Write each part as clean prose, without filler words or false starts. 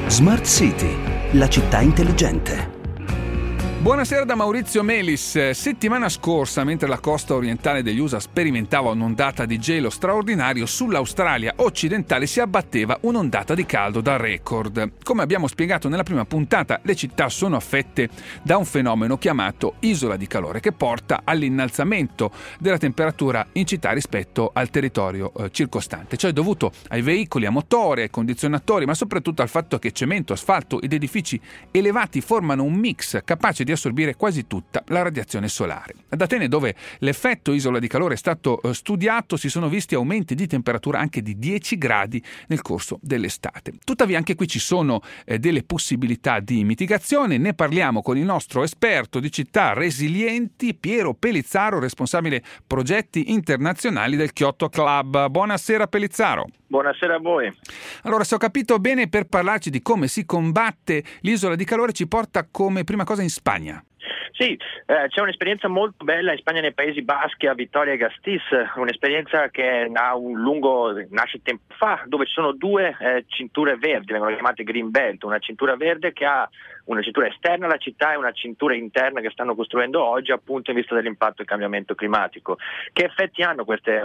Smart City, la città intelligente. Buonasera da Maurizio Melis. Settimana scorsa, mentre la costa orientale degli USA sperimentava un'ondata di gelo straordinario, sull'Australia occidentale si abbatteva un'ondata di caldo da record. Come abbiamo spiegato nella prima puntata, le città sono affette da un fenomeno chiamato isola di calore, che porta all'innalzamento della temperatura in città rispetto al territorio circostante, cioè dovuto ai veicoli a motore, ai condizionatori, ma soprattutto al fatto che cemento, asfalto ed edifici elevati formano un mix capace di assorbire quasi tutta la radiazione solare. Ad Atene, dove l'effetto isola di calore è stato studiato, si sono visti aumenti di temperatura anche di 10 gradi nel corso dell'estate. Tuttavia anche qui ci sono delle possibilità di mitigazione. Ne parliamo con il nostro esperto di città resilienti, Piero Pellizzaro, responsabile progetti internazionali del Kyoto Club. Buonasera Pellizzaro. Buonasera a voi. Allora, se ho capito bene, per parlarci di come si combatte l'isola di calore ci porta come prima cosa in Spagna. Sì, c'è un'esperienza molto bella in Spagna, nei Paesi Baschi, a Vitoria-Gasteiz, un'esperienza che nasce tempo fa, dove ci sono due cinture verdi, vengono chiamate Green Belt, una cintura verde che ha una cintura esterna alla città e una cintura interna che stanno costruendo oggi, appunto in vista dell'impatto del cambiamento climatico. Che effetti hanno queste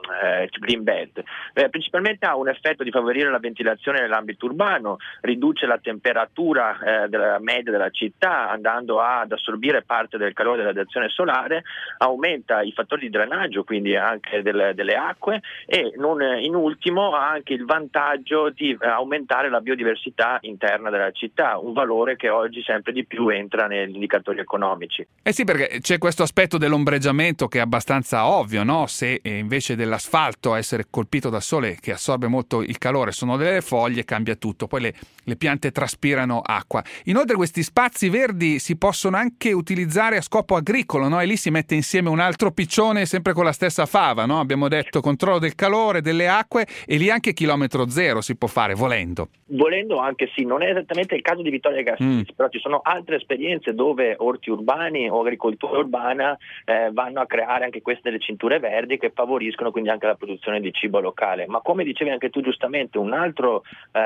Green Belt? Principalmente ha un effetto di favorire la ventilazione nell'ambito urbano, riduce la temperatura della media della città andando ad assorbire parte del calore della radiazione solare, aumenta i fattori di drenaggio, quindi anche delle acque, e non in ultimo ha anche il vantaggio di aumentare la biodiversità interna della città, un valore che oggi sempre di più entra negli indicatori economici. Eh sì, perché c'è questo aspetto dell'ombreggiamento che è abbastanza ovvio, no? Se invece dell'asfalto essere colpito dal sole che assorbe molto il calore sono delle foglie, cambia tutto, poi le piante traspirano acqua. Inoltre questi spazi verdi si possono anche utilizzare a scopo agricolo, no? E lì si mette insieme un altro piccione sempre con la stessa fava, no? Abbiamo detto controllo del calore, delle acque, e lì anche chilometro zero si può fare volendo. Volendo anche sì, non è esattamente il caso di Vitoria-Gasteiz, però ci sono altre esperienze dove orti urbani o agricoltura urbana vanno a creare anche queste delle cinture verdi che favoriscono quindi anche la produzione di cibo locale. Ma come dicevi anche tu giustamente, un altro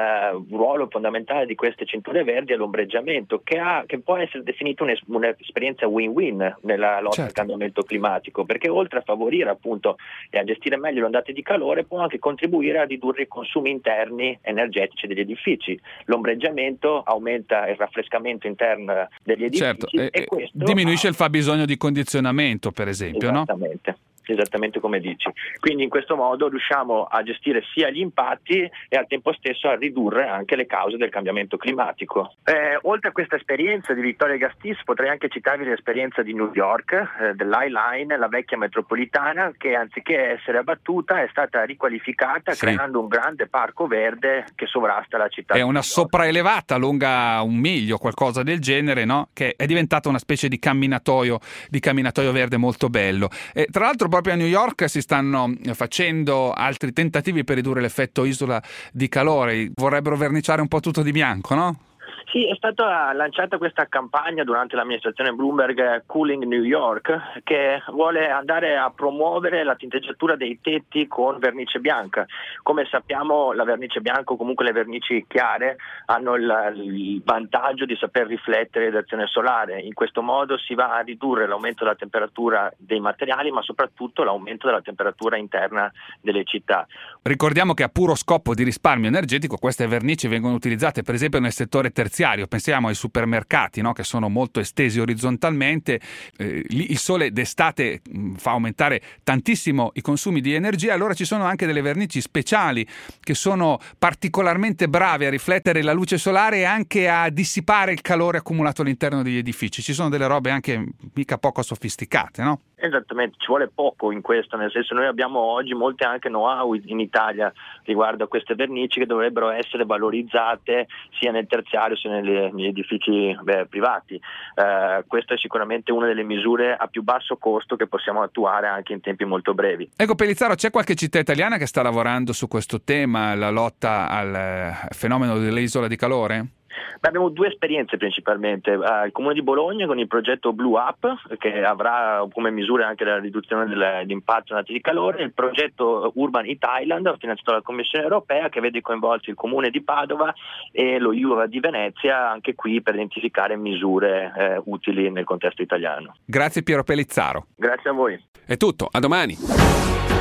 ruolo fondamentale di queste cinture verdi è l'ombreggiamento, che può essere definito un'esperienza win-win nella lotta al cambiamento climatico, perché oltre a favorire appunto e a gestire meglio le ondate di calore può anche contribuire a ridurre i consumi interni energetici degli edifici. L'ombreggiamento aumenta il raffrescamento interno degli edifici e questo diminuisce il fabbisogno di condizionamento, per esempio, Esattamente come dici. Quindi in questo modo riusciamo a gestire sia gli impatti e al tempo stesso a ridurre anche le cause del cambiamento climatico. Oltre a questa esperienza di Vitoria-Gasteiz potrei anche citarvi l'esperienza di New York, dell'High Line, la vecchia metropolitana, che anziché essere abbattuta è stata riqualificata creando un grande parco verde che sovrasta la città. È una sopraelevata lunga 1 miglio, qualcosa del genere, no? Che è diventata una specie di camminatoio verde molto bello. Tra l'altro proprio a New York si stanno facendo altri tentativi per ridurre l'effetto isola di calore. Vorrebbero verniciare un po' tutto di bianco, no? Sì, è stata lanciata questa campagna durante l'amministrazione Bloomberg, Cooling New York, che vuole andare a promuovere la tinteggiatura dei tetti con vernice bianca. Come sappiamo, la vernice bianca o comunque le vernici chiare hanno il vantaggio di saper riflettere radiazione solare. In questo modo si va a ridurre l'aumento della temperatura dei materiali, ma soprattutto l'aumento della temperatura interna delle città. Ricordiamo che a puro scopo di risparmio energetico queste vernici vengono utilizzate per esempio nel settore terziario. Pensiamo ai supermercati, no? Che sono molto estesi orizzontalmente. Lì il sole d'estate fa aumentare tantissimo i consumi di energia, allora ci sono anche delle vernici speciali che sono particolarmente brave a riflettere la luce solare e anche a dissipare il calore accumulato all'interno degli edifici. Ci sono delle robe anche mica poco sofisticate, no? Esattamente, ci vuole poco in questo, nel senso noi abbiamo oggi molte anche know-how in Italia riguardo a queste vernici che dovrebbero essere valorizzate sia nel terziario sia negli edifici privati. Questa è sicuramente una delle misure a più basso costo che possiamo attuare anche in tempi molto brevi. Ecco Pellizzaro, c'è qualche città italiana che sta lavorando su questo tema, la lotta al fenomeno dell'isola di calore? Beh, abbiamo due esperienze principalmente, il Comune di Bologna con il progetto Blue Up, che avrà come misura anche la riduzione dell'impatto di calore, il progetto Urban Thailand finanziato dalla Commissione Europea, che vede coinvolti il Comune di Padova e lo IUVA di Venezia, anche qui per identificare misure utili nel contesto italiano. Grazie Piero Pellizzaro. Grazie a voi. È tutto, a domani.